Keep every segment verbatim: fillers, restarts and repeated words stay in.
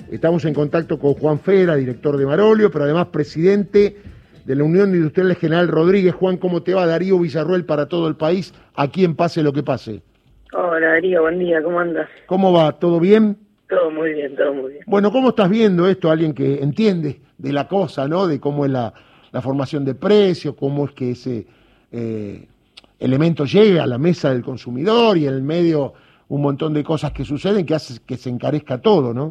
Estamos en contacto con Juan Fera, director de Marolio, pero además presidente de la Unión de Industriales General Rodríguez. Juan, ¿cómo te va? Darío Villarroel para todo el país, aquí en Pase lo que pase. Hola Darío, buen día, ¿cómo andas? ¿Cómo va? ¿Todo bien? Todo muy bien, todo muy bien. Bueno, ¿cómo estás viendo esto? Alguien que entiende de la cosa, ¿no? De cómo es la, la formación de precios, cómo es que ese eh, elemento llega a la mesa del consumidor y en el medio un montón de cosas que suceden que hace que se encarezca todo, ¿no?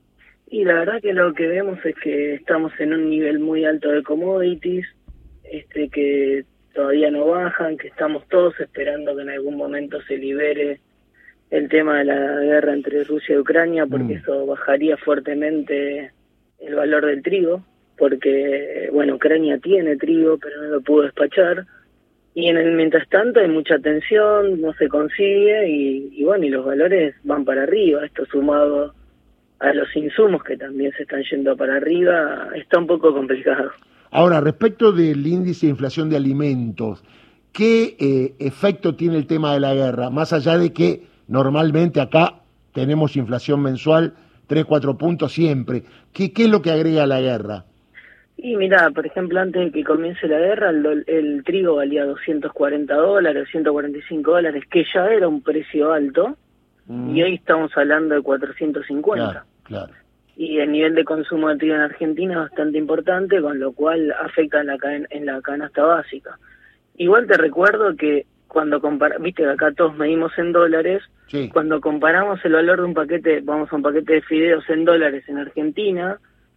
Y la verdad que lo que vemos es que estamos en un nivel muy alto de commodities, este que todavía no bajan, que estamos todos esperando que en algún momento se libere el tema de la guerra entre Rusia y Ucrania, porque mm. eso bajaría fuertemente el valor del trigo, porque, bueno, Ucrania tiene trigo, pero no lo pudo despachar, y en el mientras tanto hay mucha tensión, no se consigue, y, y bueno, y los valores van para arriba, esto sumado a los insumos que también se están yendo para arriba, está un poco complicado. Ahora, respecto del índice de inflación de alimentos, ¿qué eh, efecto tiene el tema de la guerra? Más allá de que normalmente acá tenemos inflación mensual, tres, cuatro puntos siempre. ¿Qué, qué es lo que agrega la guerra? Y mira, por ejemplo, antes de que comience la guerra, el, el trigo valía doscientos cuarenta dólares, ciento cuarenta y cinco dólares, que ya era un precio alto, mm. y hoy estamos hablando de cuatrocientos cincuenta. Claro, claro. Y el nivel de consumo de trigo en Argentina es bastante importante, con lo cual afecta en la, en la canasta básica. Igual te recuerdo que cuando comparamos, viste que acá todos medimos en dólares, sí. Cuando comparamos el valor de un paquete, vamos a un paquete de fideos en dólares en Argentina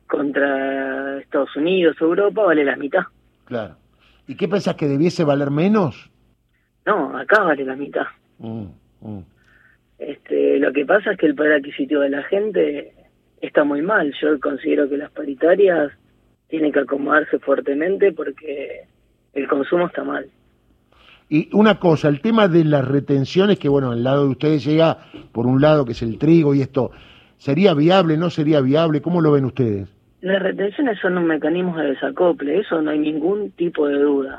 contra Estados Unidos, Europa, vale la mitad. Claro. ¿Y qué pensás, que debiese valer menos? No, acá vale la mitad. Mm, mm. Este, lo que pasa es que el poder adquisitivo de la gente está muy mal. Yo considero que las paritarias tienen que acomodarse fuertemente porque el consumo está mal. Y una cosa, el tema de las retenciones, que bueno, el lado de ustedes llega por un lado que es el trigo y esto, ¿sería viable, no sería viable? ¿Cómo lo ven ustedes? Las retenciones son un mecanismo de desacople, eso no hay ningún tipo de duda.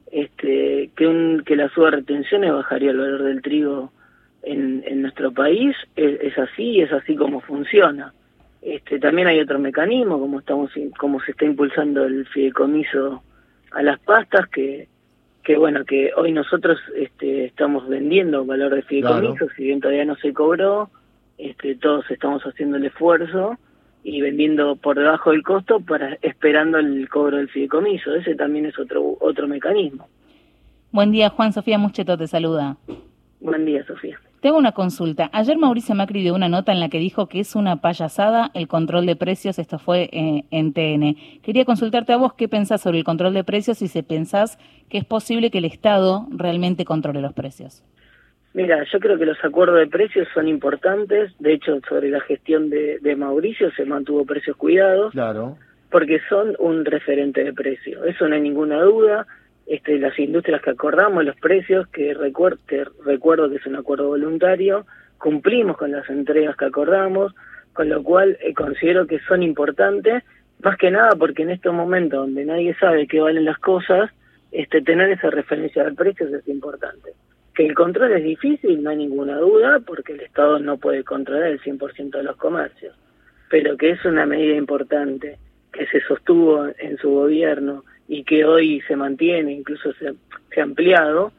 Este, que, un, que la suba de retenciones bajaría el valor del trigo en, en nuestro país, es, es así, es así como funciona. Este, también hay otro mecanismo, como estamos, como se está impulsando el fideicomiso a las pastas, que, que bueno, que hoy nosotros este, estamos vendiendo valor de fideicomiso, claro. Si bien todavía no se cobró, este, todos estamos haciendo el esfuerzo y vendiendo por debajo del costo para esperando el cobro del fideicomiso. Ese también es otro otro mecanismo. Buen día, Juan. Sofía Muscheto te saluda. Buen día, Sofía. Tengo una consulta. Ayer Mauricio Macri dio una nota en la que dijo que es una payasada el control de precios, esto fue eh, en T N. Quería consultarte a vos qué pensás sobre el control de precios y si pensás que es posible que el Estado realmente controle los precios. Mira, yo creo que los acuerdos de precios son importantes. De hecho, sobre la gestión de, de Mauricio se mantuvo precios cuidados. Claro. Porque son un referente de precio. Eso no hay ninguna duda. Este, las industrias que acordamos, los precios, que recuerdo, que recuerdo que es un acuerdo voluntario, cumplimos con las entregas que acordamos, con lo cual eh, considero que son importantes, más que nada porque en estos momentos donde nadie sabe qué valen las cosas, este, tener esa referencia de precios es importante. Que el control es difícil, no hay ninguna duda, porque el Estado no puede controlar el cien por ciento de los comercios, pero que es una medida importante, que se sostuvo en su gobierno y que hoy se mantiene, incluso se, se ha ampliado,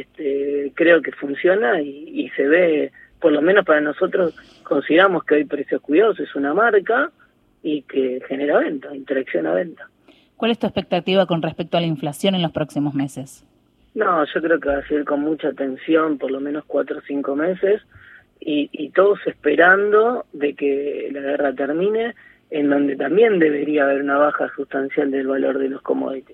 este, creo que funciona y, y se ve, por lo menos para nosotros, consideramos que hoy Precios Cuidados es una marca y que genera venta, interacciona venta. ¿Cuál es tu expectativa con respecto a la inflación en los próximos meses? No, yo creo que va a seguir con mucha atención, por lo menos cuatro o cinco meses, y, y todos esperando de que la guerra termine, en donde también debería haber una baja sustancial del valor de los commodities.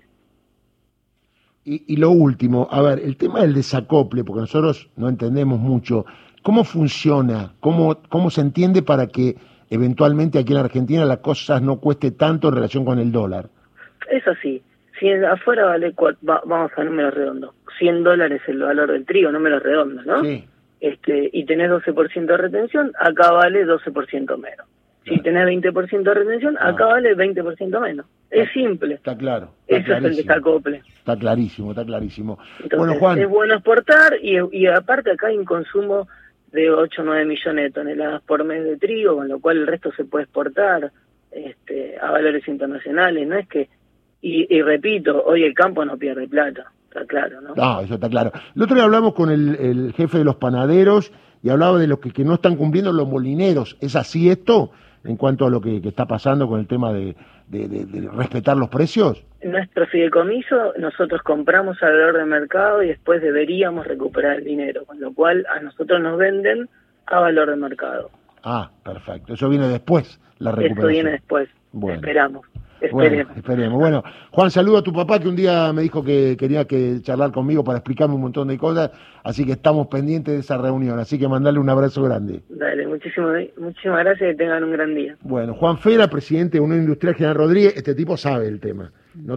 Y, y lo último, a ver, el tema del desacople, porque nosotros no entendemos mucho, ¿cómo funciona? ¿Cómo, cómo se entiende para que eventualmente aquí en la Argentina las cosas no cueste tanto en relación con el dólar? Es así. Si afuera vale, va, vamos a números redondos, cien dólares el valor del trigo, números redondos, ¿no? Sí. Este, y tenés doce por ciento de retención, acá vale doce por ciento menos. Si tenés veinte por ciento de retención, acá ah. vale veinte por ciento menos. Es está, simple. Está claro. Está Eso es el desacople. Está clarísimo, está clarísimo. Entonces, bueno, Juan. Es bueno exportar y, y aparte acá hay un consumo de ocho o nueve millones de toneladas por mes de trigo, con lo cual el resto se puede exportar este, a valores internacionales. No es que, y, y repito, hoy el campo no pierde plata, está claro, ¿no? No, eso está claro. El otro día hablamos con el, el jefe de los panaderos y hablaba de los que, que no están cumpliendo los molineros. ¿Es así esto en cuanto a lo que, que está pasando con el tema de, de, de, de respetar los precios? En nuestro fideicomiso nosotros compramos al valor de mercado y después deberíamos recuperar el dinero, con lo cual a nosotros nos venden a valor de mercado. Ah, perfecto. Eso viene después, la recuperación. Esto viene después. Bueno. Esperamos. Esperemos. Bueno, esperemos. Bueno, Juan, saludo a tu papá que un día me dijo que quería que charlar conmigo para explicarme un montón de cosas, así que estamos pendientes de esa reunión, así que mandarle un abrazo grande. Dale, muchísimas, muchísimas gracias y que tengan un gran día. Bueno, Juan Fera, presidente de Unión Industrial General Rodríguez, este tipo sabe el tema. No